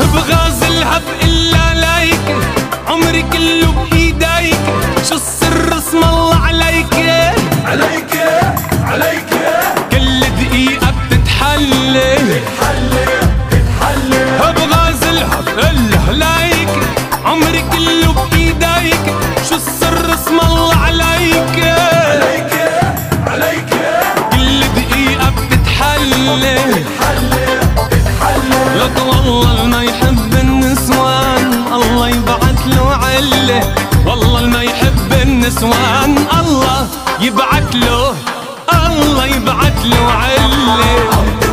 بغازلها بإلا لايك، عمري كله بإيديك، شو السر اسم الله عليك عليك عليك، كل دقيقة بتتحلي بغازلها بإلا لايك، عمري كله بإيديك، شو السر اسم الله عليك عليك عليك، كل دقيقة بتتحلي لك والله ما يحب النسوان الله يبعت له عله، والله ما يحب النسوان الله يبعت له، الله يبعت له عله.